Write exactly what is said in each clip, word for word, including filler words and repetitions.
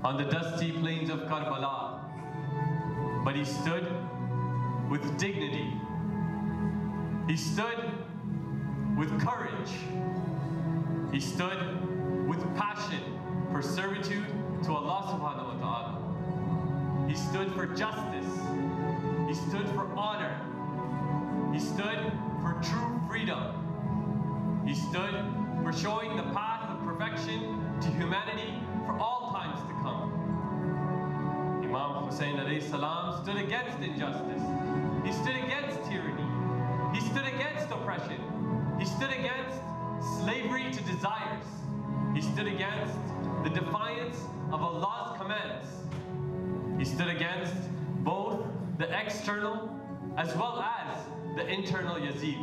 on the dusty plains of Karbala, but he stood with dignity. He stood with courage. He stood with passion for servitude to Allah subhanahu wa ta'ala. He stood for justice. He stood for honor. He stood for true freedom. He stood for showing the path of perfection to humanity for all times to come. Imam Hussein alayhi salam stood against injustice. He stood against tyranny. He stood against oppression. He stood against slavery to desires. He stood against the defiance of Allah's commands. He stood against both the external as well as the internal Yazid.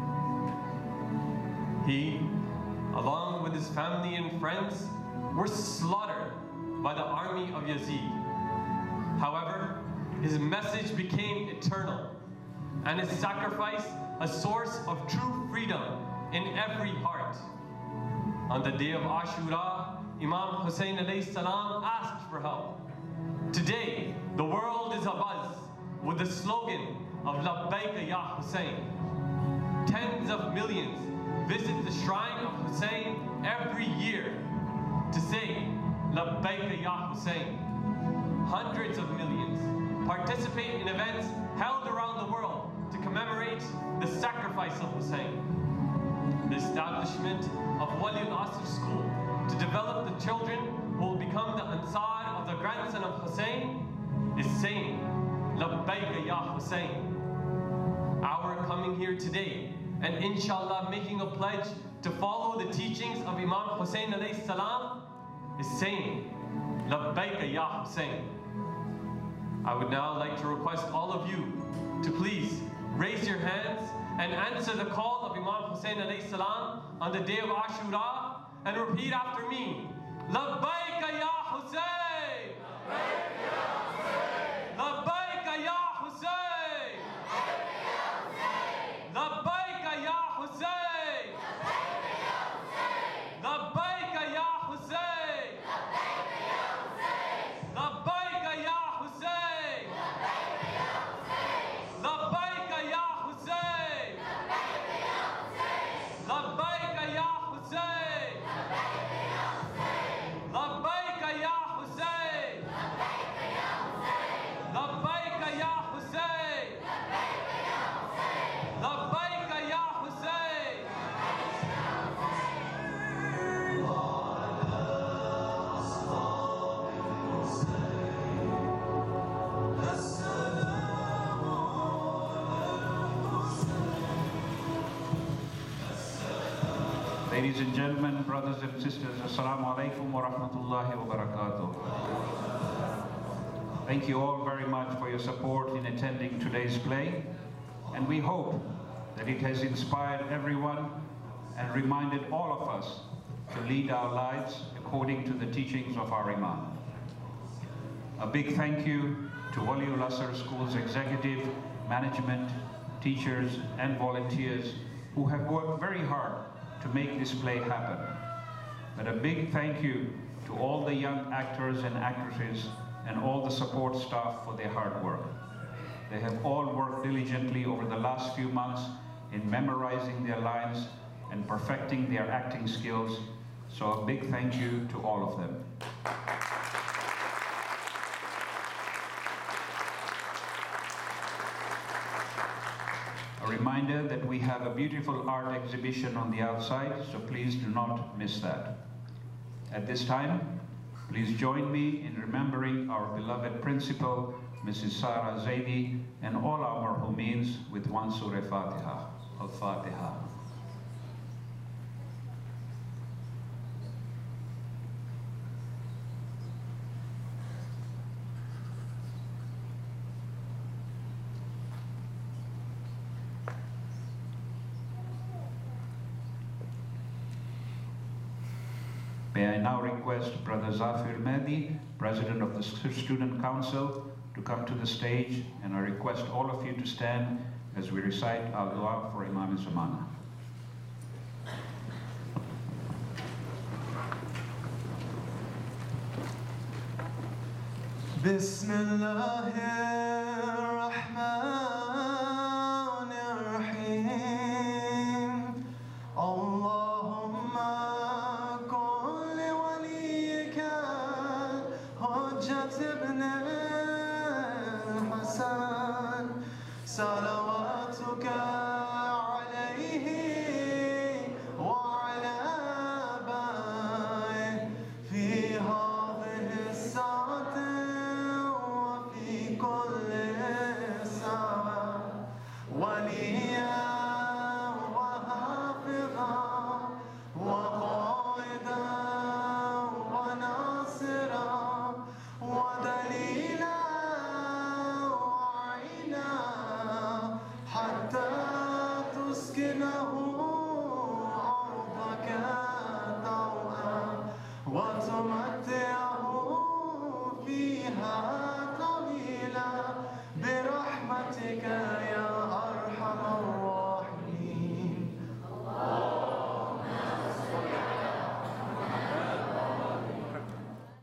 He, along with his family and friends, were slaughtered by the army of Yazid. However, his message became eternal, and his sacrifice a source of true freedom in every heart. On the day of Ashura, Imam Hussein alayhi salam asked for help. Today, the world is abuzz with the slogan of Labbaika Ya Hussein. Tens of millions visit the shrine of Hussein every year to say Labbaika Ya Hussein. Hundreds of millions participate in events held around the world to commemorate the sacrifice of Hussein. The establishment of Wali al-Asr school to develop the children who will become the Ansar of the grandson of Hussein is saying Labbaika Ya Hussein. Our coming here today and inshallah making a pledge to follow the teachings of Imam Hussein alayhi salam is saying Labbaika Ya Hussein. I would now like to request all of you to please raise your hands and answer the call of Imam Hussein alayhi salam on the day of Ashura and repeat after me. Labbaika Ya Hussein! Labbaika Ya Hussein! Labbaika Ya Hussein! Labbaika Ya Hussein! Labbaika Ya Hussein! Labbaika Ya Hussein! Labbaika Ya Hussein! Labbaika Ya Hussein! Labbaika Ya Hussein! Labbaika Ya Hussein! Ladies and gentlemen, brothers and sisters, Assalamu alaikum wa rahmatullahi wa barakatuh. Thank you all very much for your support in attending today's play, and we hope that it has inspired everyone and reminded all of us to lead our lives according to the teachings of our Imam. A big thank you to Wali al-Asr School's executive, management, teachers, and volunteers who have worked very hard to make this play happen. But a big thank you to all the young actors and actresses and all the support staff for their hard work. They have all worked diligently over the last few months in memorizing their lines and perfecting their acting skills, so a big thank you to all of them. A reminder that we have a beautiful art exhibition on the outside, so please do not miss that. At this time, please join me in remembering our beloved principal, Missus Sarah Zaidi, and all our marhumeens with one Surah Fatiha, Al-Fatiha. May I now request Brother Zafir Mehdi, President of the Student Council, to come to the stage, and I request all of you to stand as we recite our dua for Imam Zamana. بسم الله